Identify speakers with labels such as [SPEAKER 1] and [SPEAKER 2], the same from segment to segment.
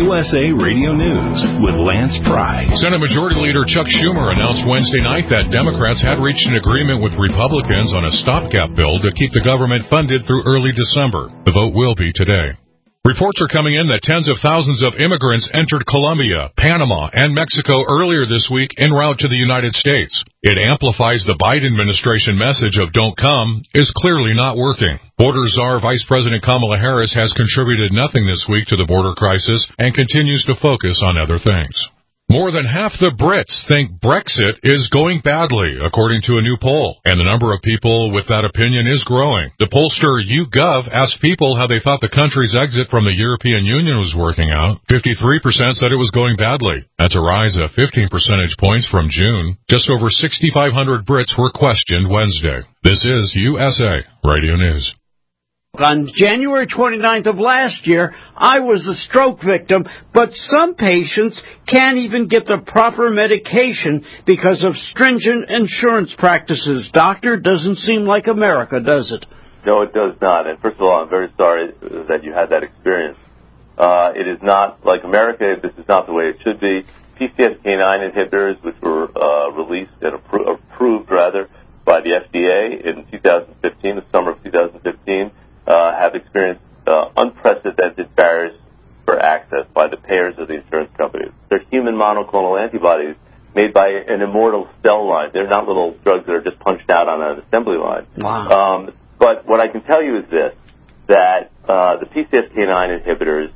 [SPEAKER 1] USA Radio News with Lance Pry.
[SPEAKER 2] Senate Majority Leader Chuck Schumer announced Wednesday night that Democrats had reached an agreement with Republicans on a stopgap bill to keep the government funded through early December. The vote will be today. Reports are coming in that tens of thousands of immigrants entered Colombia, Panama, and Mexico earlier this week en route to the United States. It amplifies the Biden administration message of "don't come" is clearly not working. Border czar Vice President Kamala Harris has contributed nothing this week to the border crisis and continues to focus on other things. More than half the Brits think Brexit is going badly, according to a new poll, and the number of people with that opinion is growing. The pollster YouGov asked people how they thought the country's exit from the European Union was working out. 53% said it was going badly. That's a rise of 15 percentage points from June. Just over 6,500 Brits were questioned Wednesday. This is USA Radio News.
[SPEAKER 3] On January 29th of last year, I was a stroke victim, but some patients can't even get the proper medication because of stringent insurance practices. Doctor, doesn't seem like America, does it?
[SPEAKER 4] No, it does not. And first of all, I'm very sorry that you had that experience. It is not like America. This is not the way it should be. PCSK9 inhibitors, which were released and approved by the FDA in 2015, the summer of 2015, have experienced unprecedented barriers for access by the payers of the insurance companies. They're human monoclonal antibodies made by an immortal cell line. They're not little drugs that are just punched out on an assembly line.
[SPEAKER 3] Wow.
[SPEAKER 4] But what I can tell you is this, that the PCSK9 inhibitors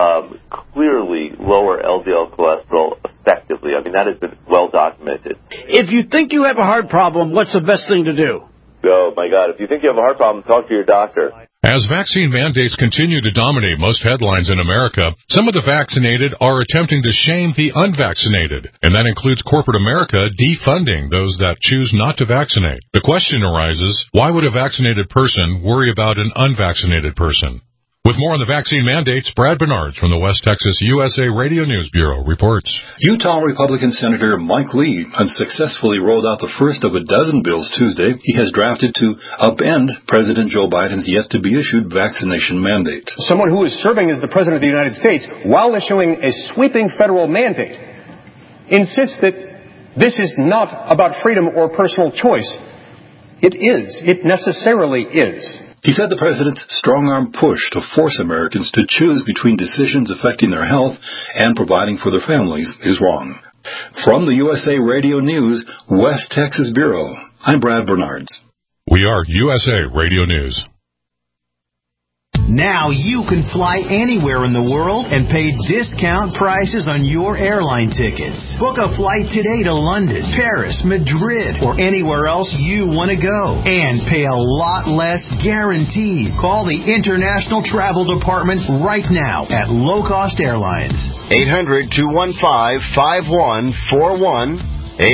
[SPEAKER 4] clearly lower LDL cholesterol effectively. I mean, that has been well documented.
[SPEAKER 3] If you think you have a heart problem, what's the best thing to do?
[SPEAKER 4] Oh, my God. If you think you have a heart problem, talk to your doctor.
[SPEAKER 2] As vaccine mandates continue to dominate most headlines in America, some of the vaccinated are attempting to shame the unvaccinated, and that includes corporate America defunding those that choose not to vaccinate. The question arises, why would a vaccinated person worry about an unvaccinated person? With more on the vaccine mandates, Brad Bernards from the West Texas USA Radio News Bureau reports.
[SPEAKER 5] Utah Republican Senator Mike Lee unsuccessfully rolled out the first of a dozen bills Tuesday he has drafted to upend President Joe Biden's yet-to-be-issued vaccination mandate.
[SPEAKER 6] Someone who is serving as the President of the United States, while issuing a sweeping federal mandate, insists that this is not about freedom or personal choice. It is. It necessarily is.
[SPEAKER 5] He said the president's strong-arm push to force Americans to choose between decisions affecting their health and providing for their families is wrong. From the USA Radio News, West Texas Bureau, I'm Brad Bernards.
[SPEAKER 2] We are USA Radio News.
[SPEAKER 7] Now you can fly anywhere in the world and pay discount prices on your airline tickets. Book a flight today to London, Paris, Madrid, or anywhere else you want to go. And pay a lot less guaranteed. Call the International Travel Department right now at Low Cost Airlines.
[SPEAKER 8] 800-215-5141.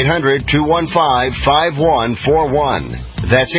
[SPEAKER 8] 800-215-5141. That's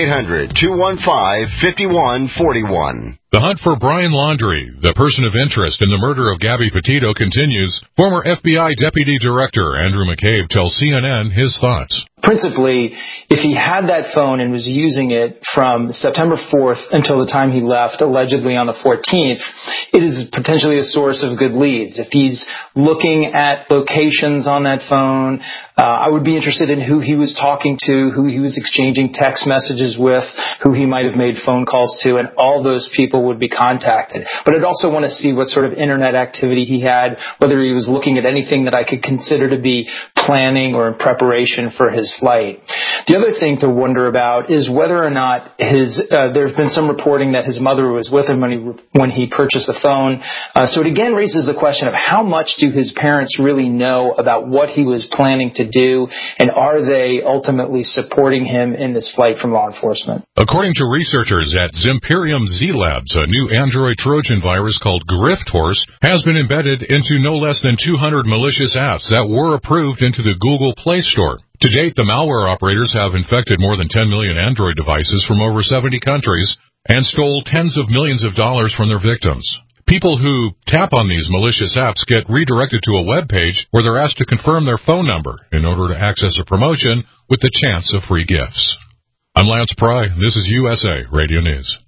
[SPEAKER 8] 800-215-5141.
[SPEAKER 2] The hunt for Brian Laundrie, the person of interest in the murder of Gabby Petito, continues. Former FBI Deputy Director Andrew McCabe tells CNN his thoughts.
[SPEAKER 9] Principally, if he had that phone and was using it from September 4th until the time he left, allegedly on the 14th, it is potentially a source of good leads. If he's looking at locations on that phone, I would be interested in who he was talking to, who he was exchanging text messages with, who he might have made phone calls to, and all those people would be contacted. But I'd also want to see what sort of internet activity he had, whether he was looking at anything that I could consider to be planning or in preparation for his flight. The other thing to wonder about is whether or not there's been some reporting that his mother was with him when he purchased the phone. So it again raises the question of how much do his parents really know about what he was planning to do, and are they ultimately supporting him in this flight from law enforcement?
[SPEAKER 2] According to researchers at Zimperium Z Labs, a new Android Trojan virus called Grift Horse has been embedded into no less than 200 malicious apps that were approved into the Google Play Store. To date, the malware operators have infected more than 10 million Android devices from over 70 countries and stole tens of millions of dollars from their victims. People who tap on these malicious apps get redirected to a web page where they're asked to confirm their phone number in order to access a promotion with the chance of free gifts. I'm Lance Pry. This is USA Radio News.